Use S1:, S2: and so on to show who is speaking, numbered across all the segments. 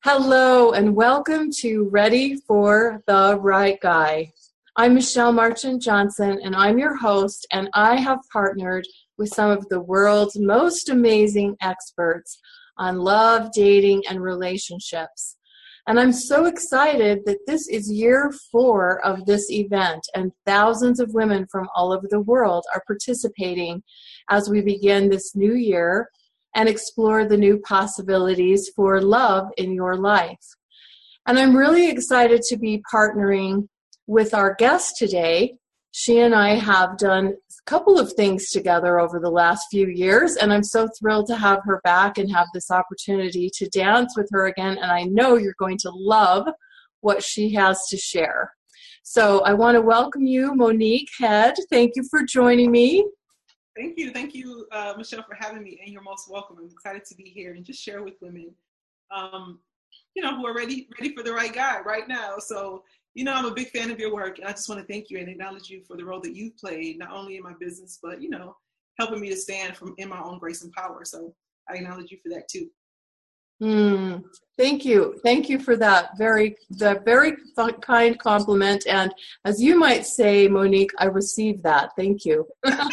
S1: Hello and welcome to Ready for the Right Guy. I'm Michelle Marchant Johnson and I'm your host, and I have partnered with some of the world's most amazing experts on love, dating, and relationships. And I'm so excited that this is year 4 of this event, and thousands of women from all over the world are participating as we begin this new year and explore the new possibilities for love in your life. And I'm really excited to be partnering with our guest today. She and I have done a couple of things together over the last few years, and I'm so thrilled to have her back and have this opportunity to dance with her again, and I know you're going to love what she has to share. So I want to welcome you, Monique Head. Thank you for joining me.
S2: Thank you, Michelle, for having me, and you're most welcome. I'm excited to be here and just share with women, who are ready for the right guy right now. So, I'm a big fan of your work, and I just want to thank you and acknowledge you for the role that you've played, not only in my business, but, helping me to stand in my own grace and power. So I acknowledge you for that too.
S1: Thank you. Thank you for that very kind compliment. And as you might say, Monique, I received that. Thank you.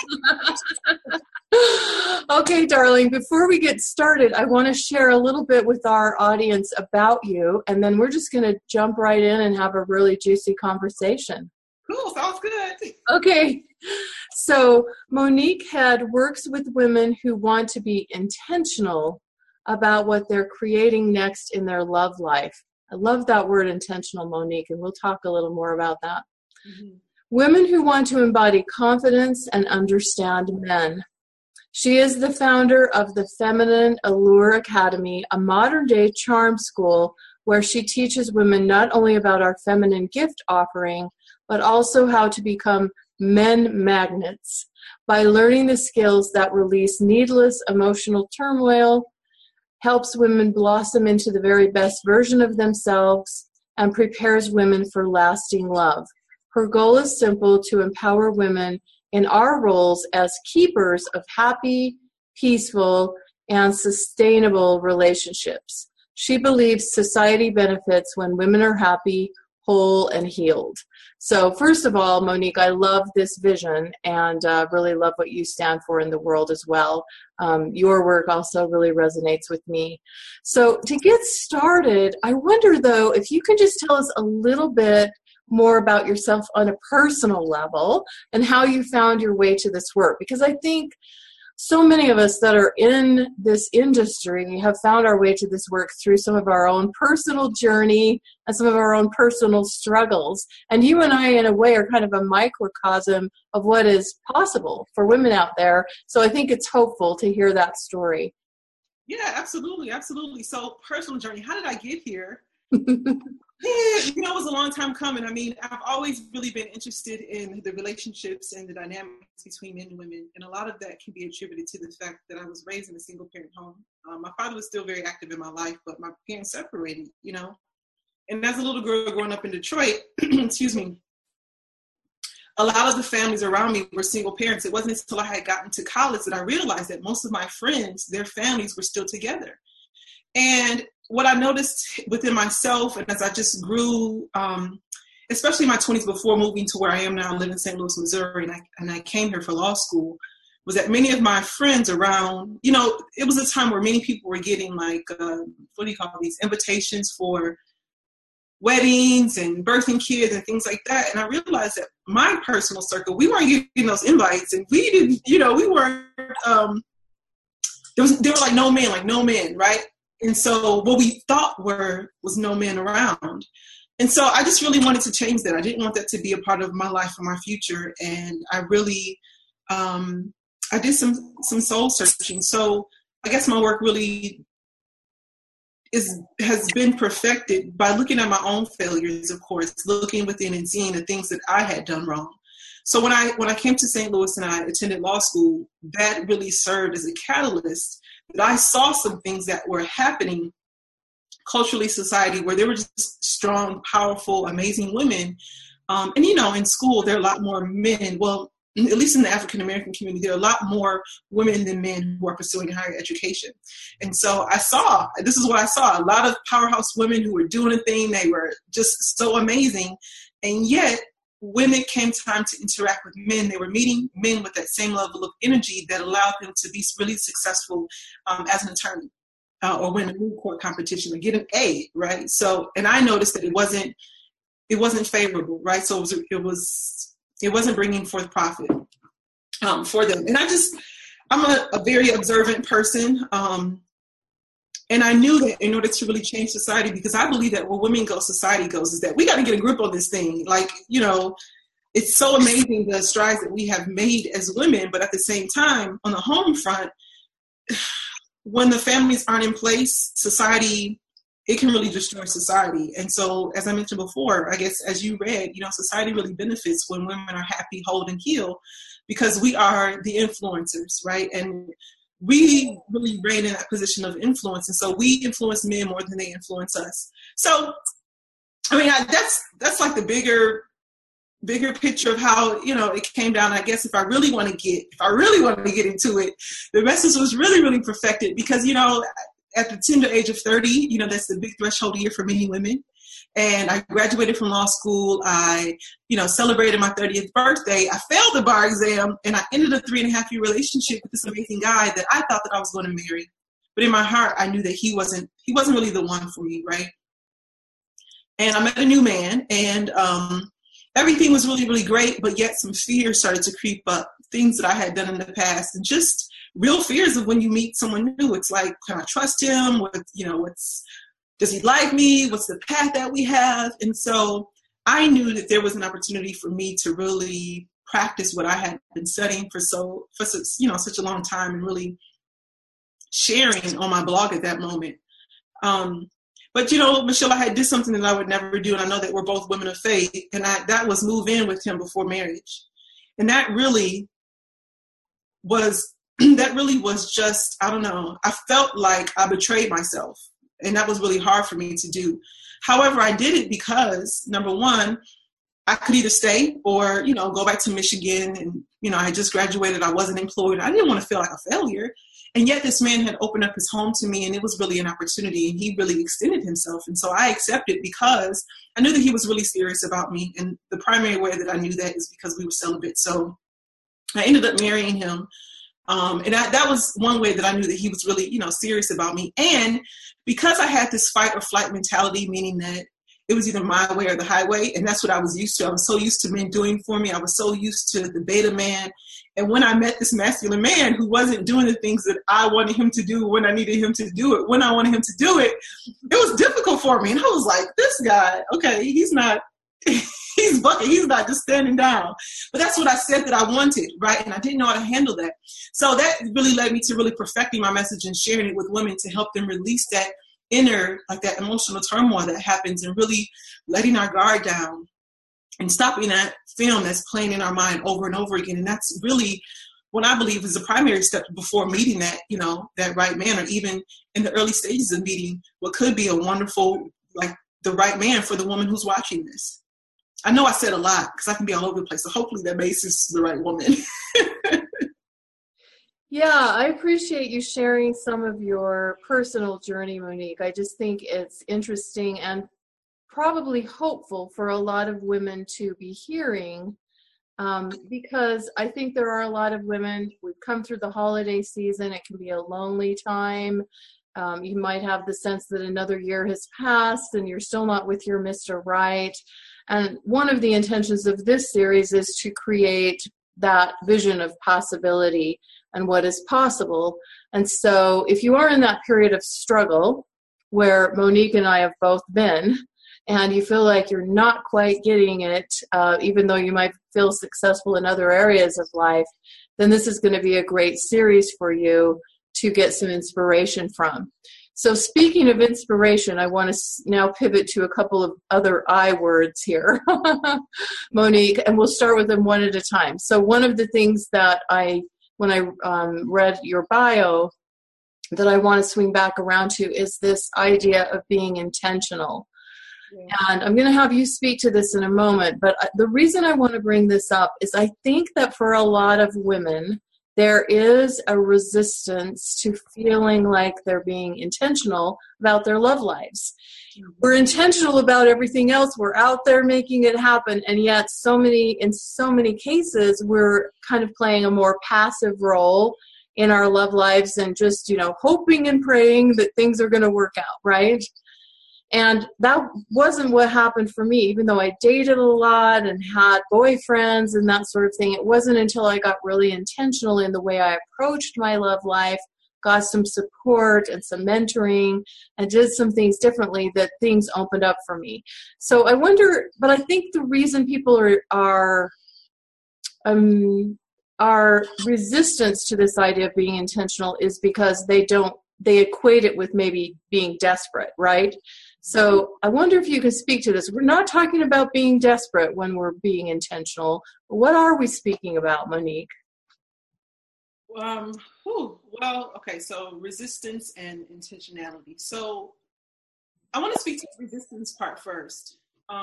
S1: Okay, darling, before we get started, I want to share a little bit with our audience about you, and then we're just going to jump right in and have a really juicy conversation.
S2: Cool. Sounds good.
S1: Okay. So Monique Head works with women who want to be intentional about what they're creating next in their love life. I love that word intentional, Monique, and we'll talk a little more about that. Mm-hmm. Women who want to embody confidence and understand men. She is the founder of the Feminine Allure Academy, a modern-day charm school where she teaches women not only about our feminine gift offering, but also how to become men magnets by learning the skills that release needless emotional turmoil, helps women blossom into the very best version of themselves, and prepares women for lasting love. Her goal is simple: to empower women in our roles as keepers of happy, peaceful, and sustainable relationships. She believes society benefits when women are happy, whole, and healed. So first of all, Monique, I love this vision and really love what you stand for in the world as well. Your work also really resonates with me. So to get started, I wonder, though, if you can just tell us a little bit more about yourself on a personal level and how you found your way to this work. Because I think so many of us that are in this industry have found our way to this work through some of our own personal journey and some of our own personal struggles. And you and I, in a way, are kind of a microcosm of what is possible for women out there. So I think it's hopeful to hear that story.
S2: Yeah, absolutely. So personal journey, how did I get here? It was a long time coming. I mean, I've always really been interested in the relationships and the dynamics between men and women. And a lot of that can be attributed to the fact that I was raised in a single parent home. My father was still very active in my life, but my parents separated, And as a little girl growing up in Detroit, excuse me, a lot of the families around me were single parents. It wasn't until I had gotten to college that I realized that most of my friends, their families were still together. And what I noticed within myself, and as I just grew, especially in my 20s before moving to where I am now, I live in St. Louis, Missouri, and I came here for law school, was that many of my friends around, it was a time where many people were getting these invitations for weddings and birthing kids and things like that. And I realized that my personal circle, we weren't getting those invites, and we didn't, we weren't, there were like no men, right? And so what we thought was no men around. And so I just really wanted to change that. I didn't want that to be a part of my life or my future. And I really, I did some soul searching. So I guess my work really has been perfected by looking at my own failures, of course, looking within and seeing the things that I had done wrong. So when I came to St. Louis and I attended law school, that really served as a catalyst. That I saw some things that were happening culturally, society, where there were just strong, powerful, amazing women. And in school, there are a lot more men. Well, at least in the African American community, there are a lot more women than men who are pursuing higher education. And so this is what I saw, a lot of powerhouse women who were doing a thing. They were just so amazing. And yet, when it came time to interact with men, they were meeting men with that same level of energy that allowed them to be really successful as an attorney or win a moot court competition or get an A, right? So, and I noticed that it wasn't favorable, right? So it wasn't bringing forth profit for them. And I'm a very observant person. And I knew that in order to really change society, because I believe that where women go, society goes, is that we got to get a grip on this thing. Like, it's so amazing the strides that we have made as women, but at the same time, on the home front, when the families aren't in place, society, it can really destroy society. And so, as I mentioned before, I guess as you read, society really benefits when women are happy, whole, and healed, because we are the influencers, right? And we really reign in that position of influence. And so we influence men more than they influence us. So, I mean, that's like the bigger picture of how, it came down. I guess if I really want to get into it, the message was really, really perfected because, at the tender age of 30, that's the big threshold year for many women. And I graduated from law school. I, celebrated my 30th birthday. I failed the bar exam and I ended a 3.5-year relationship with this amazing guy that I thought that I was going to marry. But in my heart, I knew that he wasn't really the one for me, right? And I met a new man and everything was really, really great, but yet some fears started to creep up, things that I had done in the past and just real fears of when you meet someone new. It's like, can I trust him? Does he like me? What's the path that we have? And so I knew that there was an opportunity for me to really practice what I had been studying for such a long time and really sharing on my blog at that moment. But Michelle, I had did something that I would never do, and I know that we're both women of faith, and that was move in with him before marriage. And that really was just, I don't know, I felt like I betrayed myself. And that was really hard for me to do. However, I did it because, number one, I could either stay or, go back to Michigan. And, I had just graduated. I wasn't employed. I didn't want to feel like a failure. And yet this man had opened up his home to me, and it was really an opportunity. And he really extended himself. And so I accepted because I knew that he was really serious about me. And the primary way that I knew that is because we were celibate. So I ended up marrying him. And that was one way that I knew that he was really, serious about me. And because I had this fight or flight mentality, meaning that it was either my way or the highway, and that's what I was used to. I was so used to men doing for me. I was so used to the beta man. And when I met this masculine man who wasn't doing the things that I wanted him to do when I needed him to do it, when I wanted him to do it, it was difficult for me. And I was like, this guy, okay, he's not... he's bucking. He's not just standing down. But that's what I said that I wanted, right? And I didn't know how to handle that. So that really led me to really perfecting my message and sharing it with women to help them release that inner, like that emotional turmoil that happens, and really letting our guard down and stopping that film that's playing in our mind over and over again. And that's really what I believe is the primary step before meeting that, that right man, or even in the early stages of meeting what could be a wonderful, like the right man for the woman who's watching this. I know I said a lot because I can be all over the place. So hopefully that makes this the right woman.
S1: Yeah, I appreciate you sharing some of your personal journey, Monique. I just think it's interesting and probably hopeful for a lot of women to be hearing, because I think there are a lot of women, we've come through the holiday season. It can be a lonely time. You might have the sense that another year has passed and you're still not with your Mr. Right. And one of the intentions of this series is to create that vision of possibility and what is possible. And so if you are in that period of struggle where Monique and I have both been, and you feel like you're not quite getting it, even though you might feel successful in other areas of life, then this is going to be a great series for you to get some inspiration from. So speaking of inspiration, I want to now pivot to a couple of other I words here, Monique, and we'll start with them one at a time. So one of the things that when I read your bio, that I want to swing back around to is this idea of being intentional. And I'm going to have you speak to this in a moment. But the reason I want to bring this up is I think that for a lot of women, there is a resistance to feeling like they're being intentional about their love lives. We're intentional about everything else. We're out there making it happen. And yet in so many cases, we're kind of playing a more passive role in our love lives and just, hoping and praying that things are going to work out, right? And that wasn't what happened for me, even though I dated a lot and had boyfriends and that sort of thing. It wasn't until I got really intentional in the way I approached my love life, got some support and some mentoring, and did some things differently that things opened up for me. So I wonder, but I think the reason people are resistance to this idea of being intentional is because they equate it with maybe being desperate, right? So I wonder if you can speak to this. We're not talking about being desperate when we're being intentional. What are we speaking about, Monique?
S2: Okay, so resistance and intentionality. So I want to speak to the resistance part first,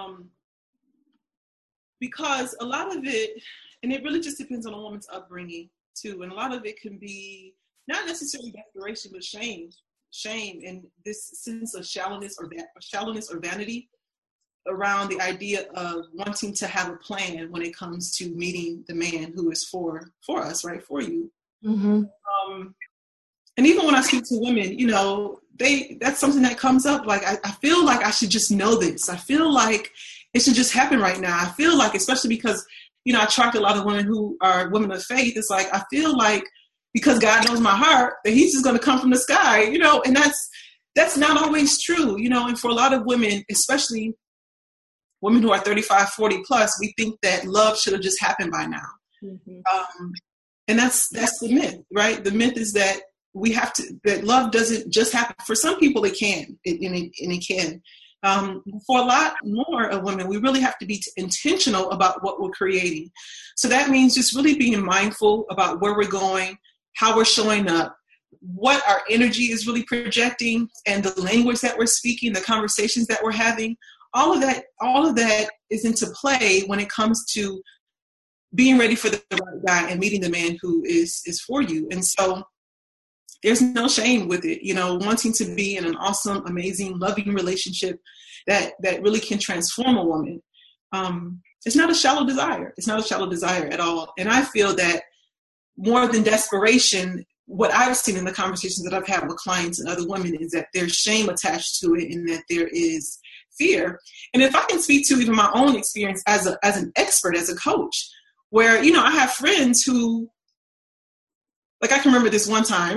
S2: because a lot of it, and it really just depends on a woman's upbringing too, and a lot of it can be not necessarily desperation, but shame and this sense of shallowness or vanity around the idea of wanting to have a plan when it comes to meeting the man who is for us, right, for you.
S1: Mm-hmm.
S2: And even when I speak to women, that's something that comes up. Like, I feel like I should just know this. I feel like it should just happen right now. I feel like, especially because, I attract a lot of women who are women of faith. It's like, I feel like because God knows my heart, that he's just going to come from the sky, and that's not always true, and for a lot of women, especially women who are 35, 40 plus, we think that love should have just happened by now. Mm-hmm. And that's the myth, right? The myth is that that love doesn't just happen. For some people it can, and it can. For a lot more of women, we really have to be intentional about what we're creating. So that means just really being mindful about where we're going, how we're showing up, what our energy is really projecting, and the language that we're speaking, the conversations that we're having. All of that is into play when it comes to being ready for the right guy and meeting the man who is for you. And so there's no shame with it, wanting to be in an awesome, amazing, loving relationship that really can transform a woman. It's not a shallow desire. It's not a shallow desire at all. And I feel that more than desperation, what I've seen in the conversations that I've had with clients and other women is that there's shame attached to it and that there is fear. And if I can speak to even my own experience as an expert, as a coach, where, I have friends who, like, I can remember this one time,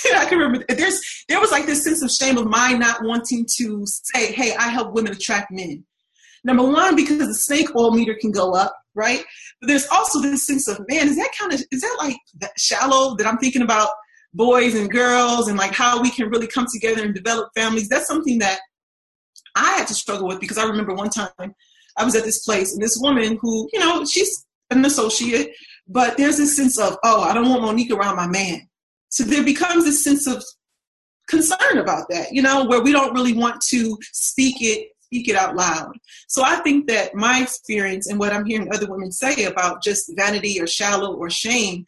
S2: there was like this sense of shame of mine not wanting to say, hey, I help women attract men. Number one, because the snake oil meter can go up, right? But there's also this sense of, man, is that like that shallow that I'm thinking about boys and girls and like how we can really come together and develop families? That's something that I had to struggle with, because I remember one time I was at this place and this woman who, she's an associate, but there's this sense of, I don't want Monique around my man. So there becomes this sense of concern about that, where we don't really want to speak it out loud. So I think that my experience and what I'm hearing other women say about just vanity or shallow or shame,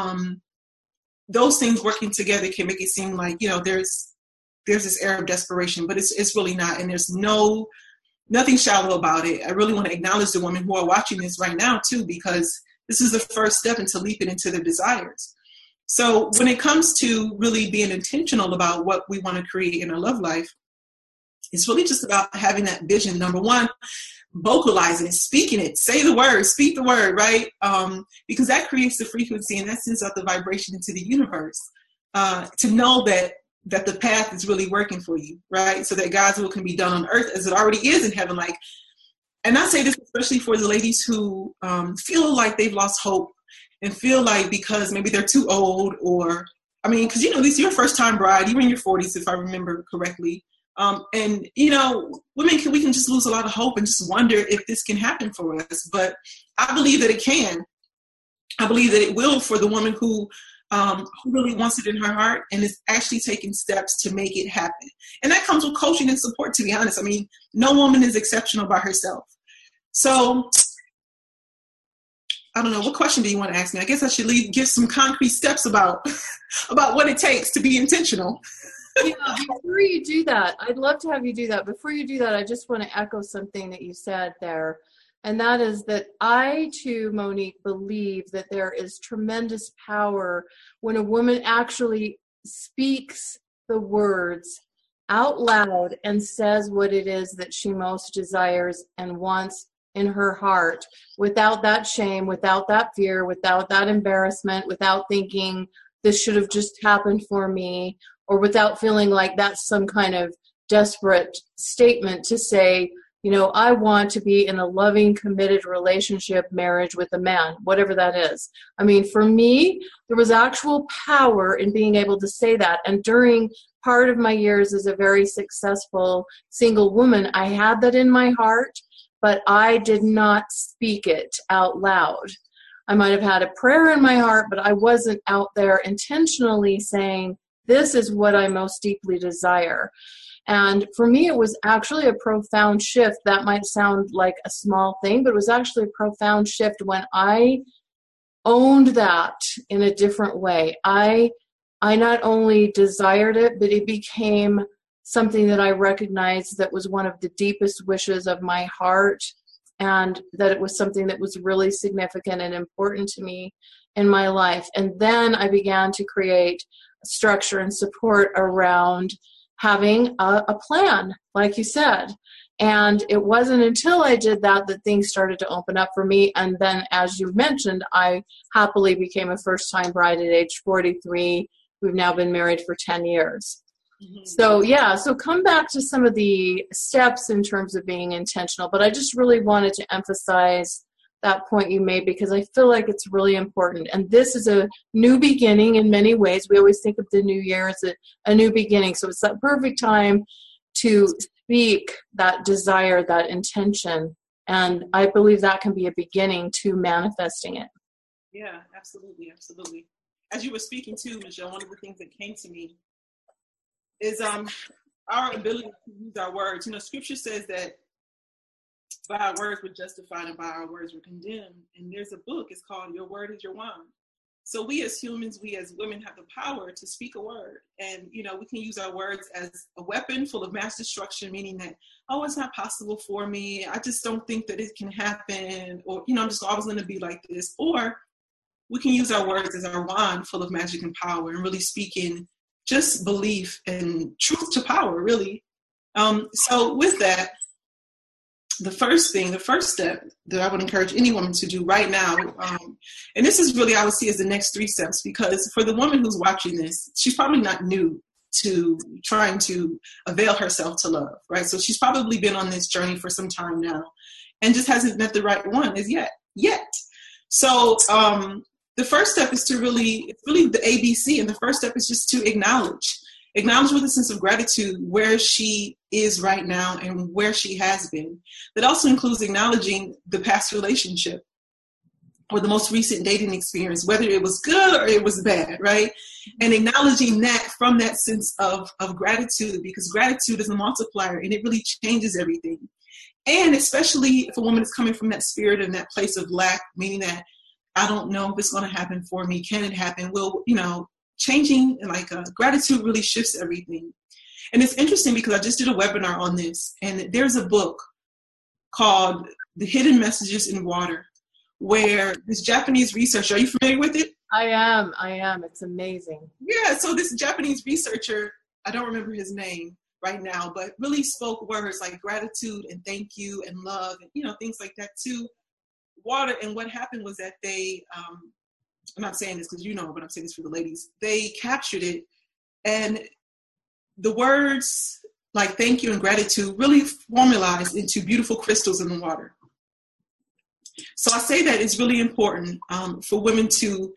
S2: those things working together can make it seem like, there's this air of desperation, but it's really not. And there's nothing shallow about it. I really want to acknowledge the women who are watching this right now too, because this is the first step into leaping into their desires. So when it comes to really being intentional about what we want to create in our love life, it's really just about having that vision. Number one, vocalizing it, speaking it, say the word, speak the word, right? Because that creates the frequency and that sends out the vibration into the universe to know that the path is really working for you, right? So that God's will can be done on earth as it already is in heaven. And I say this especially for the ladies who feel like they've lost hope and feel like because maybe they're too old because, this is your first time bride, you're in your 40s, if I remember correctly. And we can just lose a lot of hope and just wonder if this can happen for us. But I believe that it can. I believe that it will for the woman who who really wants it in her heart and is actually taking steps to make it happen. And that comes with coaching and support, to be honest. I mean, no woman is exceptional by herself. So I don't know, what question do you want to ask me? I guess I should give some concrete steps about what it takes to be intentional.
S1: Yeah, before you do that, I'd love to have you do that. Before you do that, I just want to echo something that you said there. And that is that I, too, Monique, believe that there is tremendous power when a woman actually speaks the words out loud and says what it is that she most desires and wants in her heart, without that shame, without that fear, without that embarrassment, without thinking this should have just happened for me, or without feeling like that's some kind of desperate statement to say, you know, I want to be in a loving, committed relationship, marriage with a man, whatever that is. I mean, for me, there was actual power in being able to say that. And during part of my years as a very successful single woman, I had that in my heart, but I did not speak it out loud. I might have had a prayer in my heart, but I wasn't out there intentionally saying, this is what I most deeply desire. And for me, it was actually a profound shift. That might sound like a small thing, but it was actually a profound shift when I owned that in a different way. I not only desired it, but it became something that I recognized that was one of the deepest wishes of my heart, and that it was something that was really significant and important to me in my life. And then I began to create structure and support around having a plan, like you said. And it wasn't until I did that that things started to open up for me. And then, as you mentioned, I happily became a first-time bride at age 43. We've now been married for 10 years. Mm-hmm. So come back to some of the steps in terms of being intentional. But I just really wanted to emphasize that point you made, because I feel like it's really important. And this is a new beginning in many ways. We always think of the new year as a new beginning. So it's that perfect time to speak that desire, that intention. And I believe that can be a beginning to manifesting it.
S2: Yeah, absolutely. Absolutely. As you were speaking too, Michelle, one of the things that came to me is our ability to use our words. You know, scripture says that by our words we're justified and by our words we're condemned. And there's a book, it's called Your Word is Your Wand. So we as humans, we as women have the power to speak a word. And, you know, we can use our words as a weapon full of mass destruction, meaning that, oh, it's not possible for me. I just don't think that it can happen. Or, you know, I'm just always going to be like this. Or we can use our words as our wand full of magic and power and really speaking just belief and truth to power, really. So with that, the first step that I would encourage any woman to do right now, and this is really, I would see as the next 3 steps, because for the woman who's watching this, she's probably not new to trying to avail herself to love, right? So she's probably been on this journey for some time now and just hasn't met the right one as yet. So the first step is to it's really the ABC. And the first step is just to acknowledge with a sense of gratitude where she is right now and where she has been. That also includes acknowledging the past relationship or the most recent dating experience, whether it was good or it was bad, right? And acknowledging that from that sense of gratitude, because gratitude is a multiplier and it really changes everything. And especially if a woman is coming from that spirit and that place of lack, meaning that I don't know if it's going to happen for me. Can it happen? Well, you know, changing gratitude really shifts everything. And it's interesting because I just did a webinar on this, and there's a book called The Hidden Messages in Water, where this Japanese researcher, are you familiar with it?
S1: I am. It's amazing.
S2: Yeah, so this Japanese researcher, I don't remember his name right now, but really spoke words like gratitude and thank you and love and, you know, things like that to water. And what happened was that they, I'm not saying this because you know, but I'm saying this for the ladies, they captured it, and the words like thank you and gratitude really formalized into beautiful crystals in the water. So I say that it's really important for women to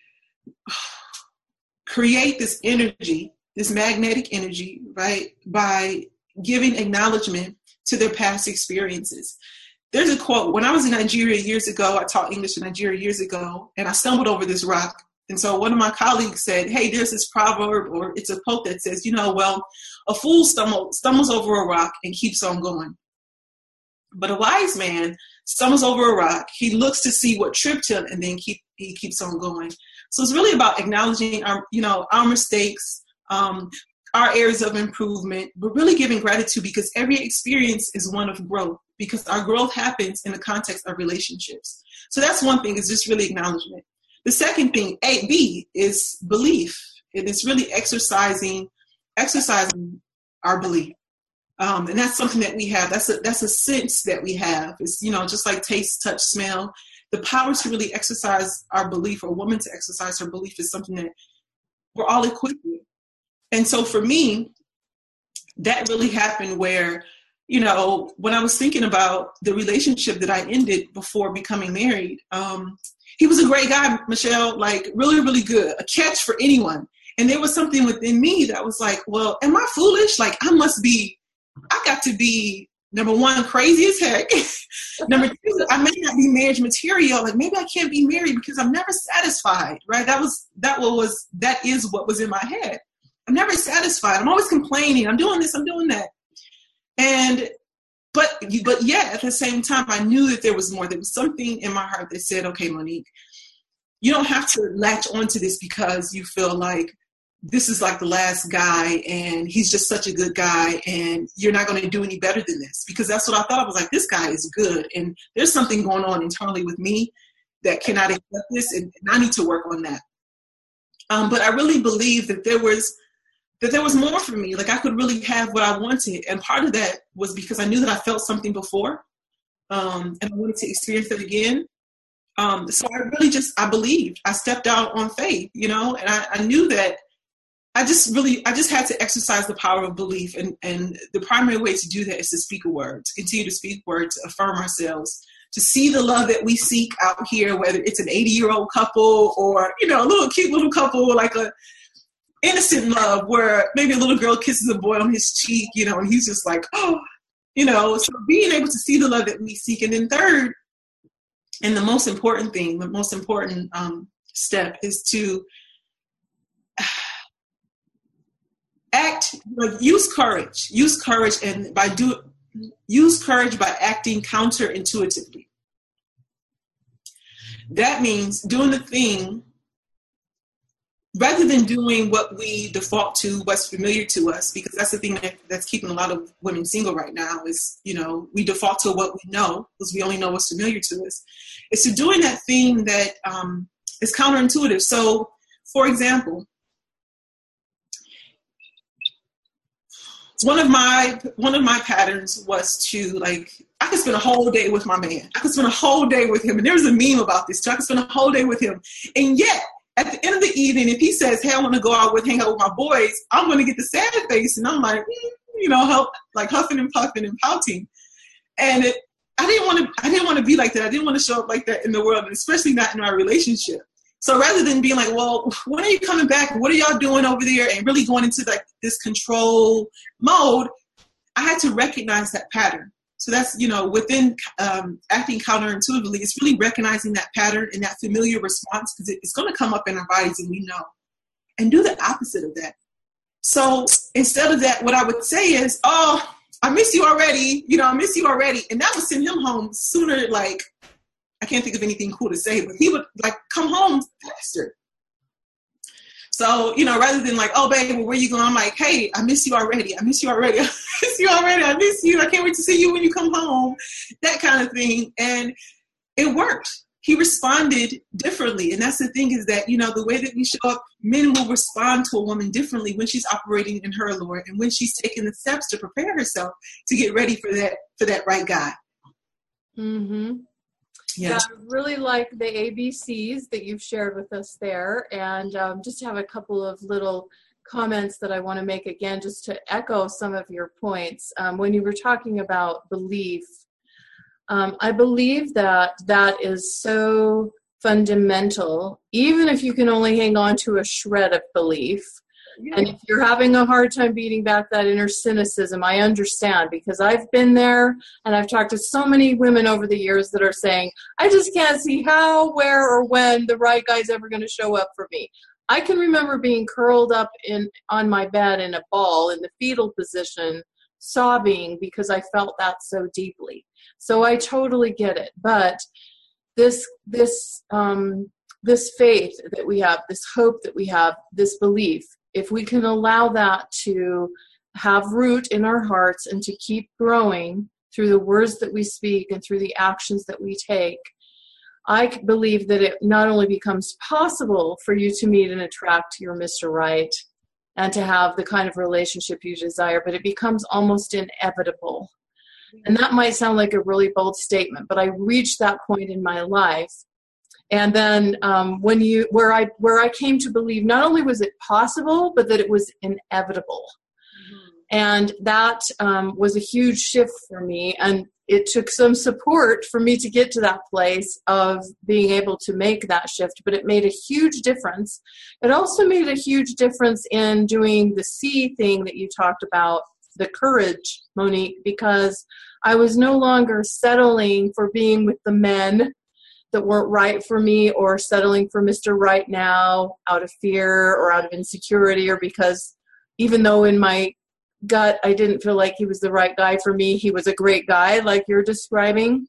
S2: create this energy, this magnetic energy, right, by giving acknowledgement to their past experiences. There's a quote. When I was in Nigeria years ago, I taught English in Nigeria years ago, and I stumbled over this rock. And so one of my colleagues said, hey, there's this proverb, or it's a quote that says, a fool stumbles over a rock and keeps on going. But a wise man stumbles over a rock. He looks to see what tripped him, and then he keeps on going. So it's really about acknowledging our mistakes, our areas of improvement, but really giving gratitude, because every experience is one of growth, because our growth happens in the context of relationships. So that's one thing, is just really acknowledgement. The second thing, B, is belief. And it's really exercising our belief. And that's something that we have. That's a sense that we have. It's, just like taste, touch, smell. The power to really exercise our belief, or a woman to exercise her belief, is something that we're all equipped with. And so for me, that really happened where, when I was thinking about the relationship that I ended before becoming married, he was a great guy, Michelle, like really, really good, a catch for anyone. And there was something within me that was like, well, am I foolish? Like, I got to be, number one, crazy as heck. Number two, I may not be marriage material. Like, maybe I can't be married because I'm never satisfied, right? That is what was in my head. I'm never satisfied. I'm always complaining. I'm doing this, I'm doing that. But yet at the same time, I knew that there was more. There was something in my heart that said, okay, Monique, you don't have to latch onto this because you feel like this is like the last guy and he's just such a good guy and you're not going to do any better than this. Because that's what I thought. I was like, this guy is good. And there's something going on internally with me that cannot accept this, and I need to work on that. But I really believe that there was more for me. Like, I could really have what I wanted. And part of that was because I knew that I felt something before, and I wanted to experience it again. So I believed. I stepped out on faith, and I knew that I just had to exercise the power of belief. And the primary way to do that is to speak a word, to continue to speak words, to affirm ourselves, to see the love that we seek out here, whether it's an 80-year-old couple or, a little cute little couple, like a innocent love where maybe a little girl kisses a boy on his cheek, and he's just like, oh, so being able to see the love that we seek. And then third, and the most important step is to use courage by acting counterintuitively. That means doing the thing rather than doing what we default to, what's familiar to us, because that's the thing that's keeping a lot of women single right now is, we default to what we know because we only know what's familiar to us. It's to doing that thing that is counterintuitive. So, for example, one of my patterns was to, I could spend a whole day with my man. I could spend a whole day with him. And there was a meme about this too. I could spend a whole day with him. And yet, at the end of the evening, if he says, hey, I want to hang out with my boys, I'm going to get the sad face. And I'm like, huffing and puffing and pouting. And I didn't want to be like that. I didn't want to show up like that in the world, and especially not in our relationship. So rather than being like, well, when are you coming back? What are y'all doing over there? And really going into this control mode, I had to recognize that pattern. So that's, within acting counterintuitively, it's really recognizing that pattern and that familiar response, because it's going to come up in our bodies and we know, and do the opposite of that. So instead of that, what I would say is, oh, I miss you already. I miss you already. And that would send him home sooner. I can't think of anything cool to say, but he would come home faster. So, rather than oh, babe, where you going? I'm like, hey, I miss you already. I miss you already. I miss you already. I miss you. I can't wait to see you when you come home. That kind of thing. And it worked. He responded differently. And that's the thing, is that, the way that we show up, men will respond to a woman differently when she's operating in her allure and when she's taking the steps to prepare herself to get ready for that right guy.
S1: Mm-hmm. Yeah, I really like the ABCs that you've shared with us there, and just have a couple of little comments that I want to make again, just to echo some of your points. When you were talking about belief, I believe that is so fundamental, even if you can only hang on to a shred of belief. And if you're having a hard time beating back that inner cynicism, I understand, because I've been there and I've talked to so many women over the years that are saying, I just can't see how, where, or when the right guy's ever going to show up for me. I can remember being curled up on my bed in a ball in the fetal position, sobbing because I felt that so deeply. So I totally get it. But this faith that we have, this hope that we have, this belief, if we can allow that to have root in our hearts and to keep growing through the words that we speak and through the actions that we take, I believe that it not only becomes possible for you to meet and attract your Mr. Right and to have the kind of relationship you desire, but it becomes almost inevitable. And that might sound like a really bold statement, but I reached that point in my life. And then where I came to believe not only was it possible, but that it was inevitable. Mm-hmm. And that was a huge shift for me. And it took some support for me to get to that place of being able to make that shift, but it made a huge difference. It also made a huge difference in doing the C thing that you talked about, the courage, Monique, because I was no longer settling for being with the men that weren't right for me, or settling for Mr. Right now out of fear or out of insecurity, or because even though in my gut I didn't feel like he was the right guy for me, he was a great guy like you're describing.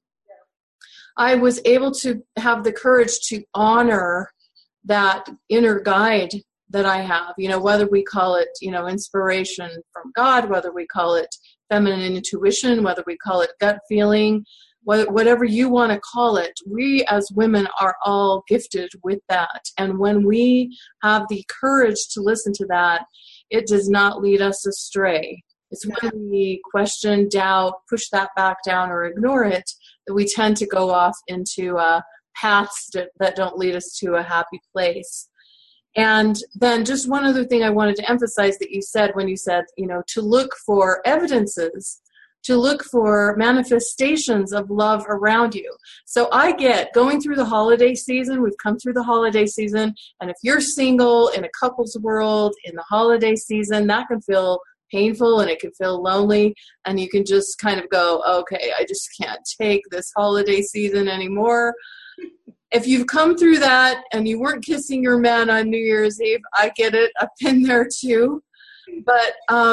S1: I was able to have the courage to honor that inner guide that I have, whether we call it, inspiration from God, whether we call it feminine intuition, whether we call it gut feeling, whatever you want to call it, we as women are all gifted with that. And when we have the courage to listen to that, it does not lead us astray. It's when we question, doubt, push that back down, or ignore it, that we tend to go off into paths that don't lead us to a happy place. And then just one other thing I wanted to emphasize that you said when you said, to look for evidences, to look for manifestations of love around you. So I get going through the holiday season, we've come through the holiday season, and if you're single in a couple's world in the holiday season, that can feel painful and it can feel lonely, and you can just kind of go, okay, I just can't take this holiday season anymore. If you've come through that and you weren't kissing your man on New Year's Eve, I get it. I've been there too. But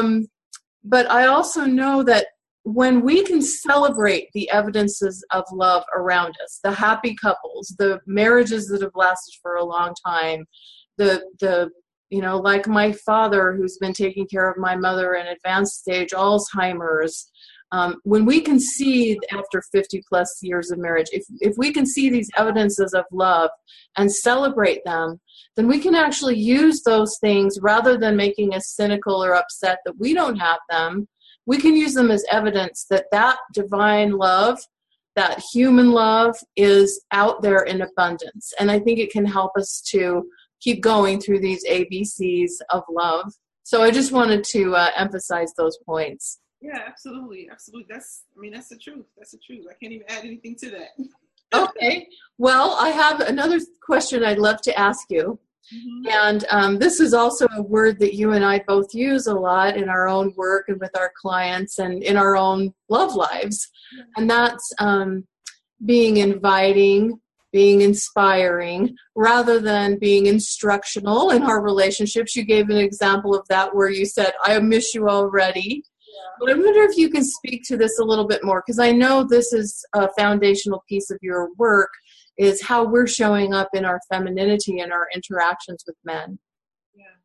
S1: I also know that when we can celebrate the evidences of love around us, the happy couples, the marriages that have lasted for a long time, like my father who's been taking care of my mother in advanced stage Alzheimer's, when we can see after 50 plus years of marriage, if we can see these evidences of love and celebrate them, then we can actually use those things rather than making us cynical or upset that we don't have them. We can use them as evidence that divine love, that human love is out there in abundance. And I think it can help us to keep going through these ABCs of love. So I just wanted to emphasize those points.
S2: Yeah, absolutely. Absolutely. That's the truth. That's the truth. I can't even add anything to that.
S1: Okay. Well, I have another question I'd love to ask you. Mm-hmm. And this is also a word that you and I both use a lot in our own work and with our clients and in our own love lives. Mm-hmm. And that's being inviting, being inspiring, rather than being instructional in our relationships. You gave an example of that where you said, I miss you already. But I wonder if you can speak to this a little bit more, because I know this is a foundational piece of your work, is how we're showing up in our femininity and our interactions with men.
S2: Yeah.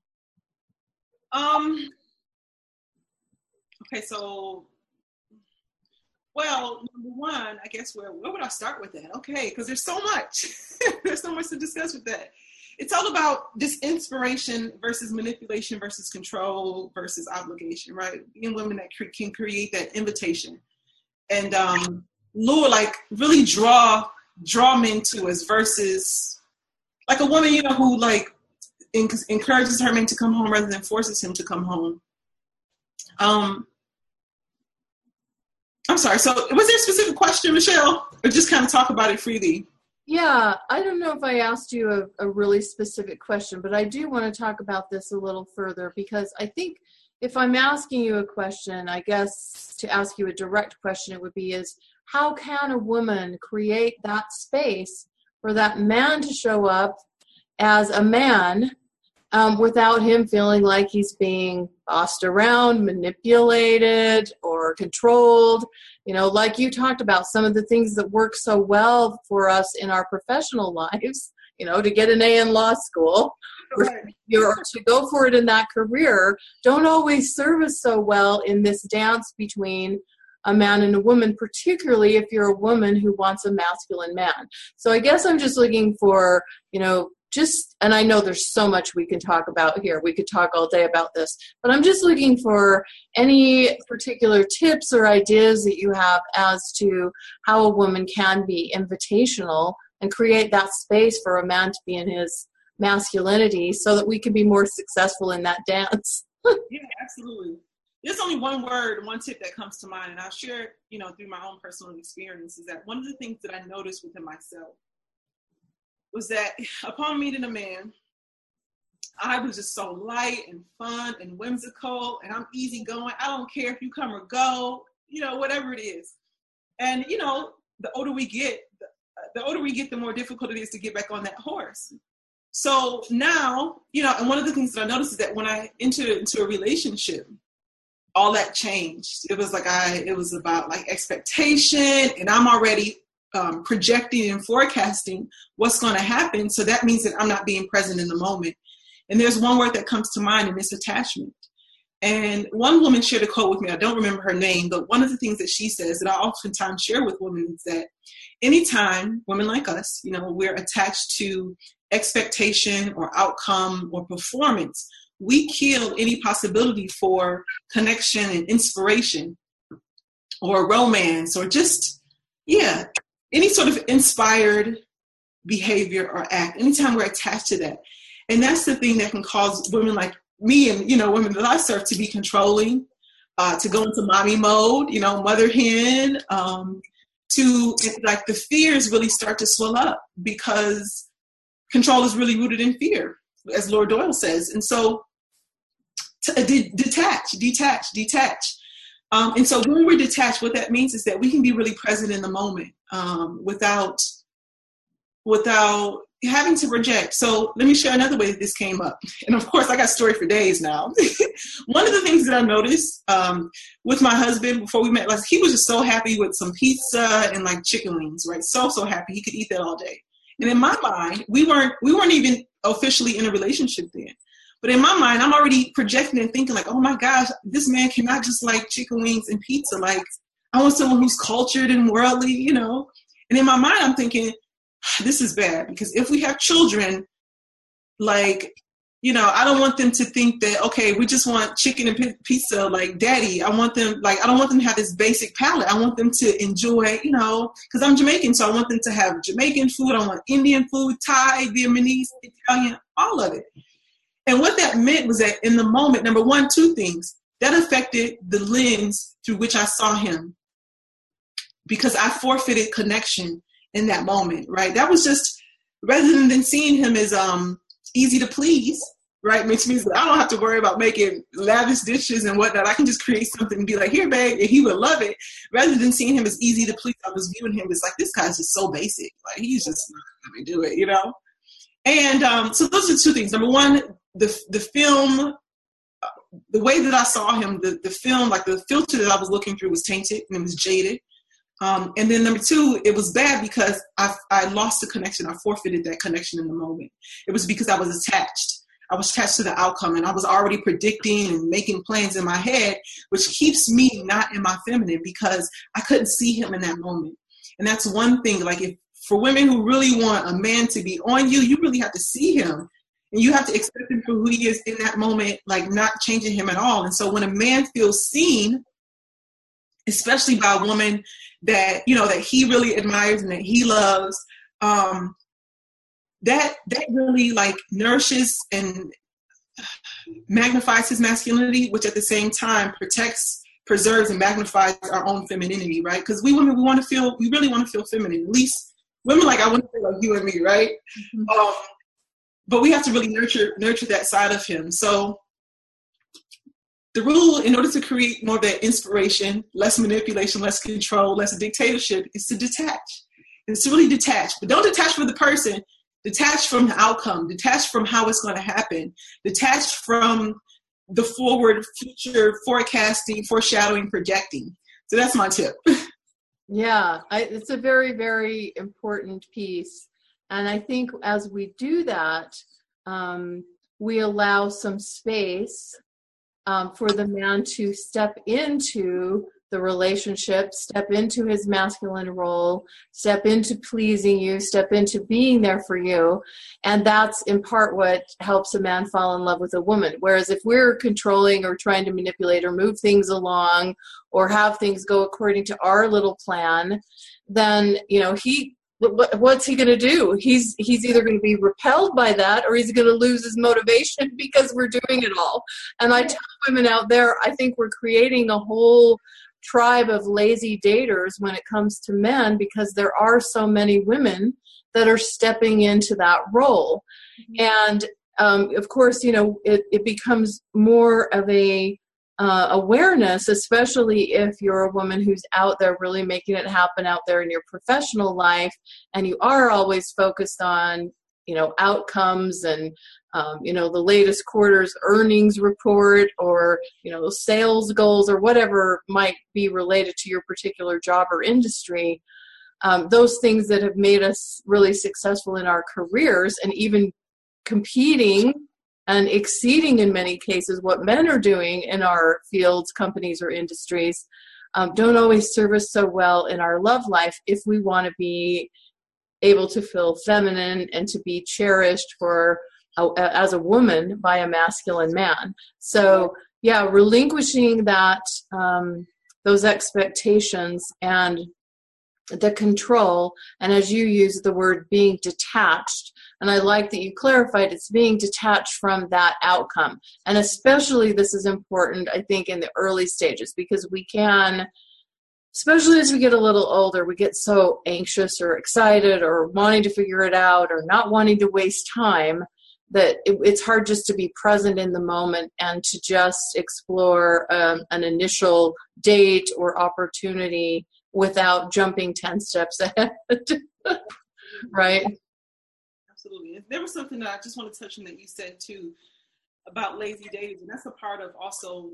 S2: Okay, so, well, number one, I guess where would I start with that? Okay, because there's so much. There's so much to discuss with that. It's all about this inspiration versus manipulation versus control versus obligation, right? Being women that can create that invitation and lure, like really draw men to us versus like a woman, who like encourages her man to come home rather than forces him to come home. I'm sorry. So was there a specific question, Michelle, or just kind of talk about it freely?
S1: Yeah, I don't know if I asked you a really specific question, but I do want to talk about this a little further, because I think if I'm asking you a question, I guess to ask you a direct question, it would be is, how can a woman create that space for that man to show up as a man without him feeling like he's being bossed around, manipulated, or controlled? You know, like you talked about, some of the things that work so well for us in our professional lives, you know, to get an A in law school, or to go for it in that career, don't always serve us so well in this dance between a man and a woman, particularly if you're a woman who wants a masculine man. So I guess I'm just looking for, you know, and I know there's so much we can talk about here. We could talk all day about this, but I'm just looking for any particular tips or ideas that you have as to how a woman can be invitational and create that space for a man to be in his masculinity so that we can be more successful in that dance.
S2: Yeah, absolutely. There's only one word, one tip that comes to mind, and I'll share it, you know, through my own personal experience, is that one of the things that I noticed within myself was that upon meeting a man, I was just so light and fun and whimsical, and I'm easygoing. I don't care if you come or go, you know, whatever it is. And, you know, the older we get, the more difficult it is to get back on that horse. So now, you know, and one of the things that I noticed is that when I entered into a relationship, all that changed. It was about like expectation, and I'm already projecting and forecasting what's going to happen. So that means that I'm not being present in the moment. And there's one word that comes to mind, and it's attachment. And one woman shared a quote with me. I don't remember her name, but one of the things that she says that I oftentimes share with women is that anytime women like us, you know, we're attached to expectation or outcome or performance, we kill any possibility for connection and inspiration or romance or just, any sort of inspired behavior or act. Anytime we're attached to that. And that's the thing that can cause women like me and, you know, women that I serve to be controlling, to go into mommy mode, you know, mother hen, like the fears really start to swell up because control is really rooted in fear, as Laura Doyle says. And so detach. And so when we're detached, what that means is that we can be really present in the moment without having to project. So let me share another way that this came up. And of course, I got a story for days now. One of the things that I noticed with my husband before we met, like, he was just so happy with some pizza and like chicken wings, right? So happy. He could eat that all day. And in my mind, we weren't even officially in a relationship then. But in my mind, I'm already projecting and thinking like, oh my gosh, this man cannot just like chicken wings and pizza. Like, I want someone who's cultured and worldly, you know? And in my mind, I'm thinking, this is bad, because if we have children, like, you know, I don't want them to think that, okay, we just want chicken and pizza like daddy. I don't want them to have this basic palate. I want them to enjoy, you know, because I'm Jamaican, so I want them to have Jamaican food. I want Indian food, Thai, Vietnamese, Italian, all of it. And what that meant was that in the moment, number one, two things, that affected the lens through which I saw him, because I forfeited connection in that moment, right? That was just, rather than seeing him as easy to please, right? Which means that I don't have to worry about making lavish dishes and whatnot. I can just create something and be like, here, babe, and he would love it. Rather than seeing him as easy to please, I was viewing him as like, this guy's just so basic. Like, he's just not going to do it, you know? And so those are two things. Number one, the film, the way that I saw him, the film, like the filter that I was looking through was tainted and it was jaded. And then number two, it was bad because I lost the connection. I forfeited that connection in the moment. It was because I was attached. I was attached to the outcome, and I was already predicting and making plans in my head, which keeps me not in my feminine because I couldn't see him in that moment. And that's one thing, like, if for women who really want a man to be on you, you really have to see him. And you have to expect him for who he is in that moment, like not changing him at all. And so when a man feels seen, especially by a woman that, you know, that he really admires and that he loves, that really like nourishes and magnifies his masculinity, which at the same time protects, preserves, and magnifies our own femininity, right? Because we women, we really want to feel feminine. At least women like, I want to be like you and me, right? Mm-hmm. But we have to really nurture that side of him. So the rule, in order to create more of that inspiration, less manipulation, less control, less dictatorship, is to detach. It's to really detach. But don't detach from the person. Detach from the outcome. Detach from how it's going to happen. Detach from the forward future forecasting, foreshadowing, projecting. So that's my tip.
S1: Yeah, it's a very, very important piece. And I think as we do that, we allow some space for the man to step into the relationship, step into his masculine role, step into pleasing you, step into being there for you. And that's in part what helps a man fall in love with a woman. Whereas if we're controlling or trying to manipulate or move things along or have things go according to our little plan, then, what's he going to do? He's either going to be repelled by that or he's going to lose his motivation because we're doing it all. And I tell women out there, I think we're creating a whole tribe of lazy daters when it comes to men because there are so many women that are stepping into that role. Mm-hmm. And of course, it becomes more of a awareness, especially if you're a woman who's out there really making it happen out there in your professional life, and you are always focused on, outcomes and, the latest quarter's earnings report or, sales goals or whatever might be related to your particular job or industry. Those things that have made us really successful in our careers and even competing and exceeding in many cases what men are doing in our fields, companies, or industries, don't always serve us so well in our love life if we want to be able to feel feminine and to be cherished as a woman by a masculine man. So, yeah, relinquishing that those expectations and the control, and as you use the word, being detached. And I like that you clarified it's being detached from that outcome. And especially this is important, I think, in the early stages, because we can, especially as we get a little older, we get so anxious or excited or wanting to figure it out or not wanting to waste time that it's hard just to be present in the moment and to just explore an initial date or opportunity without jumping 10 steps ahead. Right?
S2: Absolutely. There was something that I just want to touch on that you said too about lazy days, and that's a part of also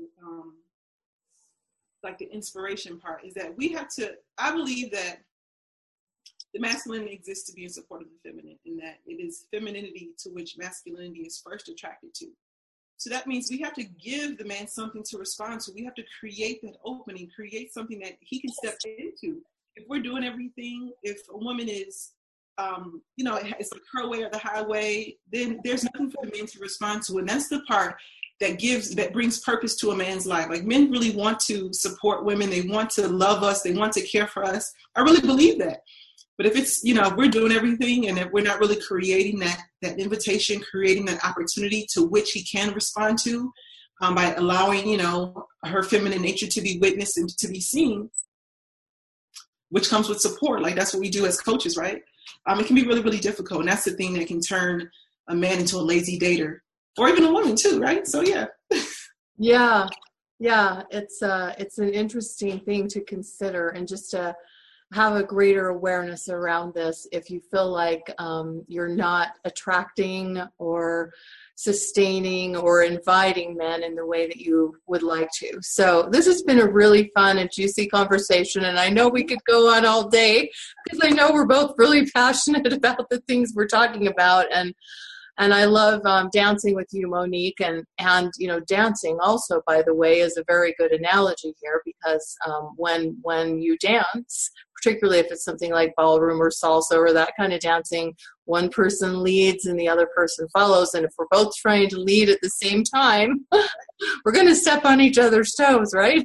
S2: like the inspiration part, is that we have to, I believe that the masculine exists to be in support of the feminine, and that it is femininity to which masculinity is first attracted to. So that means we have to give the man something to respond to. We have to create that opening, create something that he can step into. If we're doing everything, if a woman is, it's like her way or the highway, then there's nothing for the man to respond to. And that's the part that brings purpose to a man's life. Like, men really want to support women. They want to love us. They want to care for us. I really believe that. But if it's, if we're doing everything and if we're not really creating that invitation, creating that opportunity to which he can respond to by allowing, her feminine nature to be witnessed and to be seen, which comes with support. Like, that's what we do as coaches, right? It can be really, really difficult. And that's the thing that can turn a man into a lazy dater, or even a woman too, right? So, yeah.
S1: Yeah. It's an interesting thing to consider, and just to have a greater awareness around this if you feel like you're not attracting or sustaining or inviting men in the way that you would like to. So this has been a really fun and juicy conversation, and I know we could go on all day because I know we're both really passionate about the things we're talking about, and I love dancing with you, Monique, and dancing also, by the way, is a very good analogy here, because when you dance, particularly if it's something like ballroom or salsa or that kind of dancing, one person leads and the other person follows. And if we're both trying to lead at the same time, we're going to step on each other's toes, right?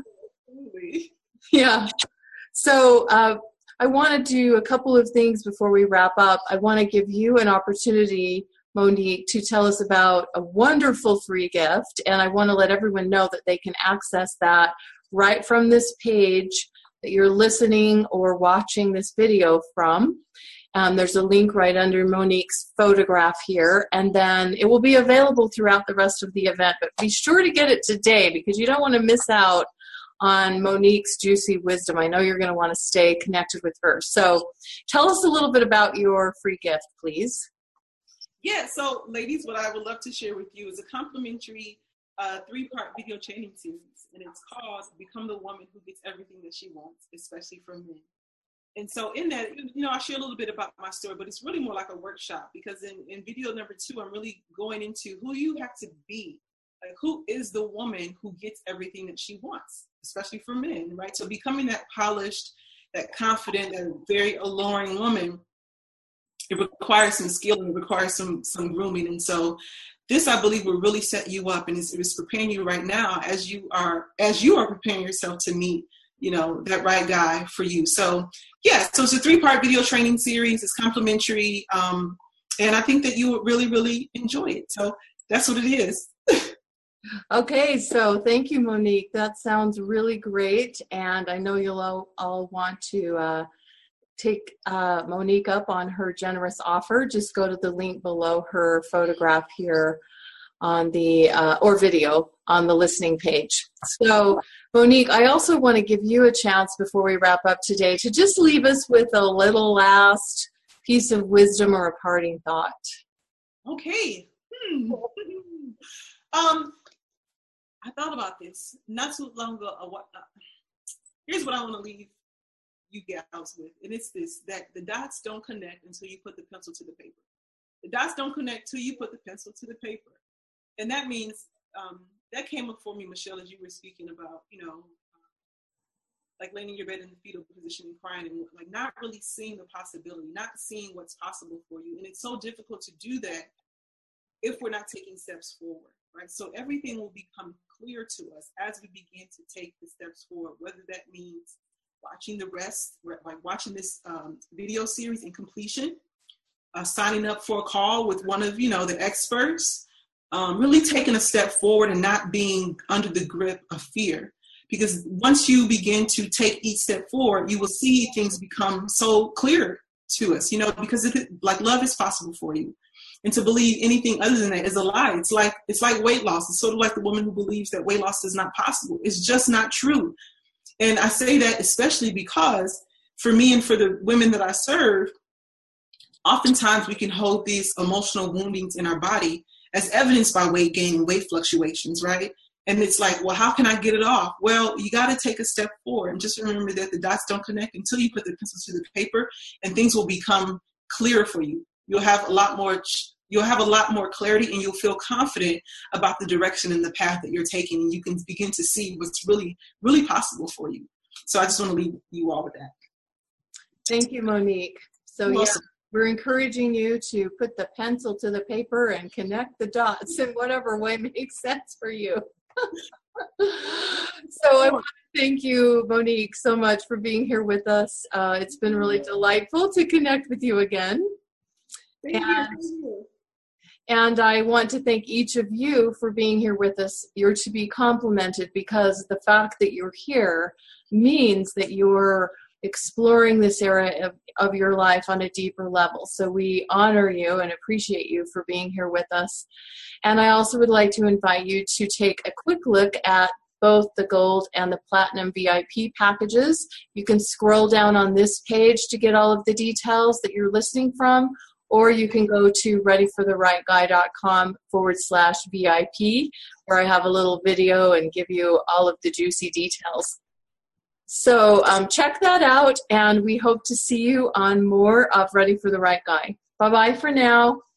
S1: Yeah. So I want to do a couple of things before we wrap up. I want to give you an opportunity, Monique, to tell us about a wonderful free gift. And I want to let everyone know that they can access that right from this page that you're listening or watching this video from. There's a link right under Monique's photograph here, and then it will be available throughout the rest of the event. But be sure to get it today because you don't want to miss out on Monique's juicy wisdom. I know you're going to want to stay connected with her. So tell us a little bit about your free gift, please.
S2: Yeah, so ladies, what I would love to share with you is a complimentary 3-part video training series, and it's called Become the Woman Who Gets Everything That She Wants, especially from men. And so in that, I share a little bit about my story, but it's really more like a workshop because in video number 2, I'm really going into who you have to be. Like, who is the woman who gets everything that she wants, especially for men, right? So becoming that polished, that confident, that very alluring woman, it requires some skill and it requires some grooming. And so this, I believe, will really set you up, and it's preparing you right now as you are preparing yourself to meet, that right guy for you. So yeah, so it's a 3-part video training series. It's complimentary, and I think that you would really, really enjoy it. So that's what it is.
S1: Okay, so thank you, Monique. That sounds really great, and I know you'll all want to take Monique up on her generous offer. Just go to the link below her photograph here on the or video on the listening page. So Monique, I also want to give you a chance before we wrap up today to just leave us with a little last piece of wisdom or a parting thought.
S2: Okay. I thought about this not too long ago. Here's what I want to leave you gals with, and it's this: that the dots don't connect until you put the pencil to the paper. The dots don't connect till you put the pencil to the paper, and that means that came up for me, Michelle, as you were speaking about, like laying in your bed in the fetal position and crying, and like not really seeing the possibility, not seeing what's possible for you, and it's so difficult to do that if we're not taking steps forward, right? So everything will become clear to us as we begin to take the steps forward, whether that means watching the rest, like watching this video series in completion, signing up for a call with one of, the experts, really taking a step forward and not being under the grip of fear. Because once you begin to take each step forward, you will see things become so clear to us, because love is possible for you. And to believe anything other than that is a lie. It's like weight loss. It's sort of like the woman who believes that weight loss is not possible. It's just not true. And I say that especially because for me and for the women that I serve, oftentimes we can hold these emotional woundings in our body as evidenced by weight gain and weight fluctuations, right? And it's like, well, how can I get it off? Well, you got to take a step forward and just remember that the dots don't connect until you put the pencil to the paper, and things will become clearer for you. You'll have a lot more clarity, and you'll feel confident about the direction and the path that you're taking, and you can begin to see what's really, really possible for you. So I just want to leave you all with that.
S1: Thank you, Monique. So we're encouraging you to put the pencil to the paper and connect the dots in whatever way makes sense for you. So I want to thank you, Monique, so much for being here with us. It's been really delightful to connect with you again.
S2: Thank you.
S1: And I want to thank each of you for being here with us. You're to be complimented because the fact that you're here means that you're exploring this area of your life on a deeper level. So we honor you and appreciate you for being here with us. And I also would like to invite you to take a quick look at both the gold and the platinum VIP packages. You can scroll down on this page to get all of the details that you're listening from, or you can go to readyfortherightguy.com/VIP, where I have a little video and give you all of the juicy details. So check that out, and we hope to see you on more of Ready for the Right Guy. Bye-bye for now.